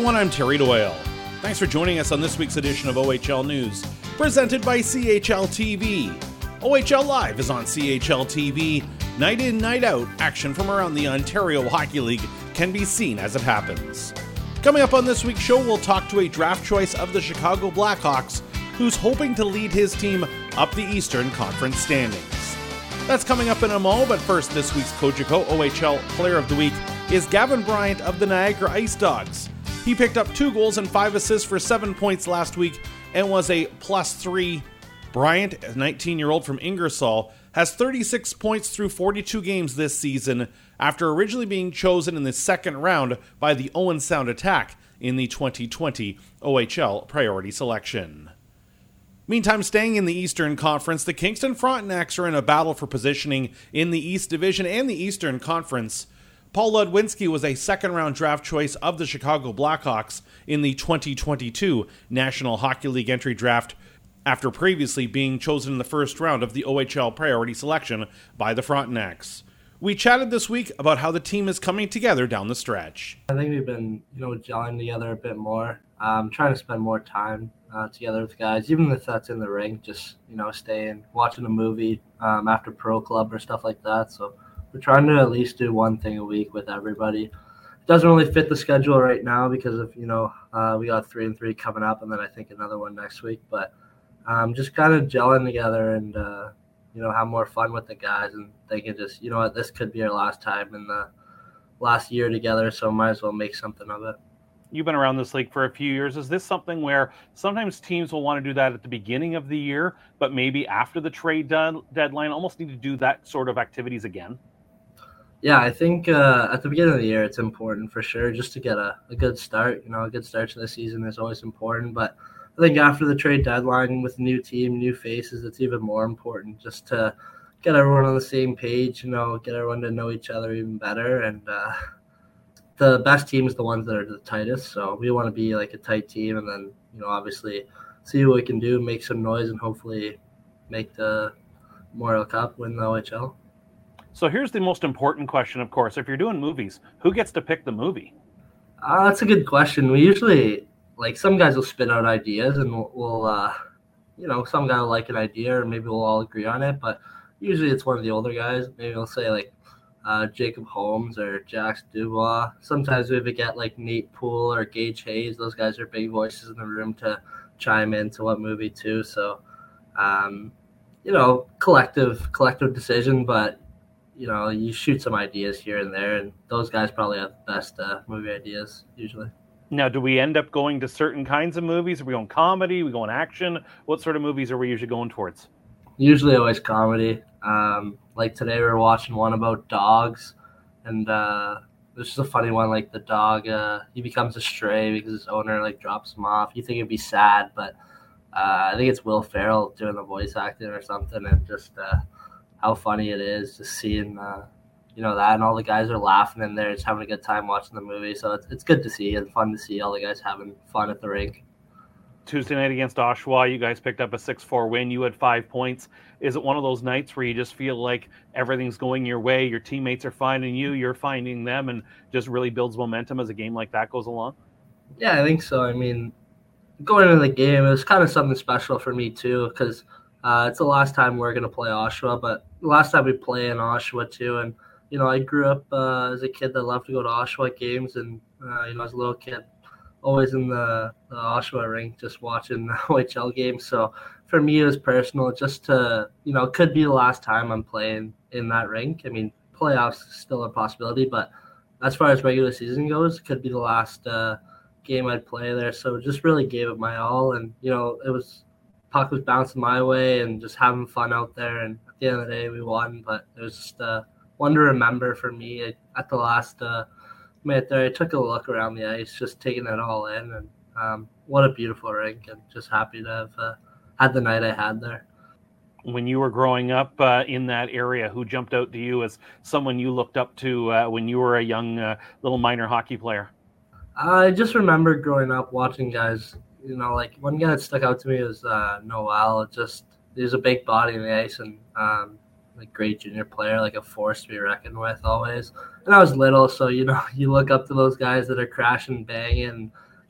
everyone, I'm Terry Doyle. Thanks for joining us on this week's edition of OHL News, presented by CHL TV. OHL Live is on CHL TV. Night in, night out, action from around the Ontario Hockey League can be seen as it happens. Coming up on this week's show, we'll talk to a draft choice of the Chicago Blackhawks, who's hoping to lead his team up the Eastern Conference standings. That's coming up in a mo, but first, this week's Cogeco OHL Player of the Week is Gavin Bryant of the Niagara Ice Dogs. He picked up 2 goals and 5 assists for 7 points last week and was a +3. Bryant, a 19-year-old from Ingersoll, has 36 points through 42 games this season after originally being chosen in the second round by the Owen Sound Attack in the 2020 OHL Priority Selection. Meantime, staying in the Eastern Conference, the Kingston Frontenacs are in a battle for positioning in the East Division and the Eastern Conference. Paul Ludwinski was a second-round draft choice of the Chicago Blackhawks in the 2022 National Hockey League entry draft after previously being chosen in the first round of the OHL Priority Selection by the Frontenacs. We chatted this week about how the team is coming together down the stretch. I think we've been, gelling together a bit more. Trying to spend more time together with guys, even if that's in the rink, just, staying, watching a movie after pro club or stuff like that. So we're trying to at least do one thing a week with everybody. It doesn't really fit the schedule right now because of, we got 3 and 3 coming up and then I think another one next week. But just kind of gelling together and, have more fun with the guys and thinking just, this could be our last time in the last year together, so might as well make something of it. You've been around this league for a few years. Is this something where sometimes teams will want to do that at the beginning of the year, but maybe after the trade deadline, almost need to do that sort of activities again? Yeah, I think at the beginning of the year, it's important for sure just to get a good start. A good start to the season is always important. But I think after the trade deadline with new team, new faces, it's even more important just to get everyone on the same page, get everyone to know each other even better. And the best team is the ones that are the tightest. So we want to be like a tight team and then, obviously see what we can do, make some noise, and hopefully make the Memorial Cup, win the OHL. So here's the most important question, of course. If you're doing movies, who gets to pick the movie? That's a good question. We usually, some guys will spit out ideas and we'll some guy will like an idea or maybe we'll all agree on it. But usually it's one of the older guys. Maybe we'll say Jacob Holmes or Jacques Dubois. Sometimes we would get Nate Poole or Gage Hayes. Those guys are big voices in the room to chime into what movie too. So, collective decision, but you shoot some ideas here and there, and those guys probably have the best movie ideas usually. Now, do we end up going to certain kinds of movies? Are we going comedy? Are we going action? What sort of movies are we usually going towards? Usually always comedy. Today we were watching one about dogs, and this is a funny one. The dog, he becomes a stray because his owner drops him off. You think it'd be sad, but I think it's Will Ferrell doing the voice acting or something, and just how funny it is just seeing that, and all the guys are laughing in there, just having a good time watching the movie. So it's good to see and fun to see all the guys having fun at the rink. Tuesday night against Oshawa, you guys picked up a 6-4 win. You had 5 points. Is it one of those nights where you just feel like everything's going your way, your teammates are finding you, you're finding them, and just really builds momentum as a game like that goes along? Yeah, I think so. I mean, going into the game, it was kind of something special for me too, because it's the last time we're going to play Oshawa, but the last time we play in Oshawa too. And, I grew up as a kid that loved to go to Oshawa games, and, as a little kid, always in the Oshawa rink, just watching the OHL games. So for me, it was personal just to, it could be the last time I'm playing in that rink. I mean, playoffs is still a possibility, but as far as regular season goes, it could be the last game I'd play there. So just really gave it my all. And, puck was bouncing my way and just having fun out there. And at the end of the day, we won, but it was just one to remember for me. At the last minute there, I took a look around the ice, just taking it all in, and what a beautiful rink, and just happy to have had the night I had there. When you were growing up in that area, who jumped out to you as someone you looked up to when you were a young little minor hockey player? I just remember growing up watching guys, one guy that stuck out to me was Noel. He was a big body in the ice and great junior player, a force to be reckoned with always. And I was little, so, you look up to those guys that are crashing, banging,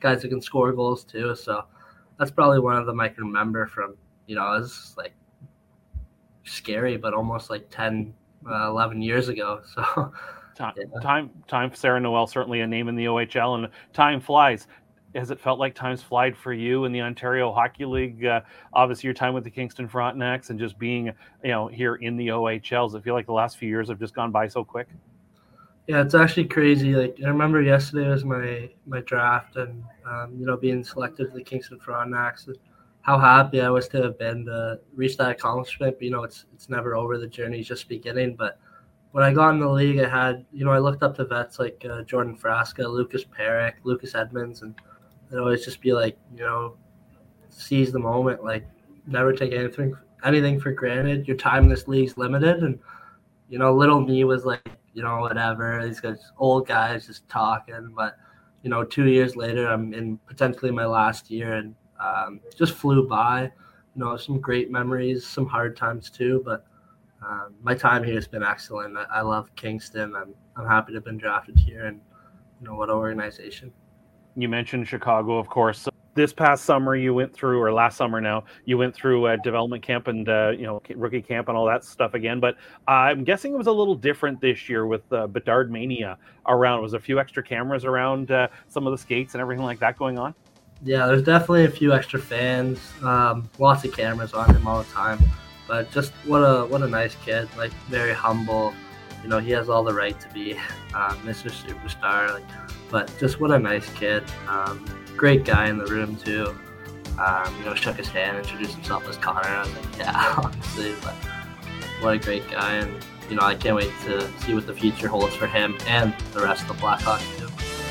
guys that can score goals too. So that's probably one of them I can remember from, it was like scary, but almost like 10, 11 years ago. So time for Sarah Noel, certainly a name in the OHL, and time flies. Has it felt like time's flied for you in the Ontario Hockey League? Obviously, your time with the Kingston Frontenacs and just being, here in the OHL. Does it feel like the last few years have just gone by so quick? Yeah, it's actually crazy. Like, I remember yesterday was my draft, and being selected to the Kingston Frontenacs, and how happy I was to have been to reach that accomplishment. But, it's never over. The journey's just beginning. But when I got in the league, I had, I looked up to vets like Jordan Frasca, Lucas Perrick, Lucas Edmonds, and I'd always just be like, seize the moment, like never take anything for granted. Your time in this league's limited, and little me was like, whatever. These guys, old guys, just talking. But 2 years later, I'm in potentially my last year, and just flew by. Some great memories, some hard times too. But my time here has been excellent. I love Kingston. I'm happy to have been drafted here, and what an organization. You mentioned Chicago, of course. This past summer you went through, or last summer now, you went through development camp and, rookie camp and all that stuff again. But I'm guessing it was a little different this year with Bedard Mania around. Was there a few extra cameras around some of the skates and everything like that going on? Yeah, there's definitely a few extra fans, lots of cameras on him all the time. But just what a nice kid, like very humble. He has all the right to be Mr. Superstar. But just what a nice kid. Great guy in the room too. Shook his hand, introduced himself as Connor. I was like, yeah, obviously, but what a great guy. And, I can't wait to see what the future holds for him and the rest of the Blackhawks too.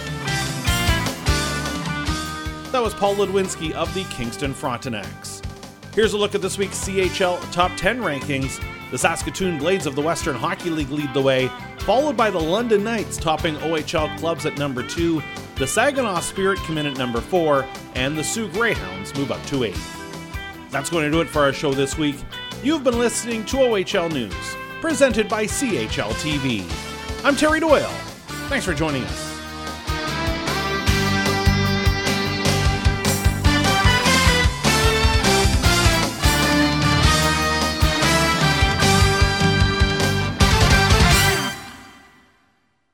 That was Paul Ludwinski of the Kingston Frontenacs. Here's a look at this week's CHL Top 10 rankings. The Saskatoon Blades of the Western Hockey League lead the way, followed by the London Knights topping OHL clubs at number 2, the Saginaw Spirit come in at number 4, and the Sioux Greyhounds move up to 8. That's going to do it for our show this week. You've been listening to OHL News, presented by CHL TV. I'm Terry Doyle. Thanks for joining us.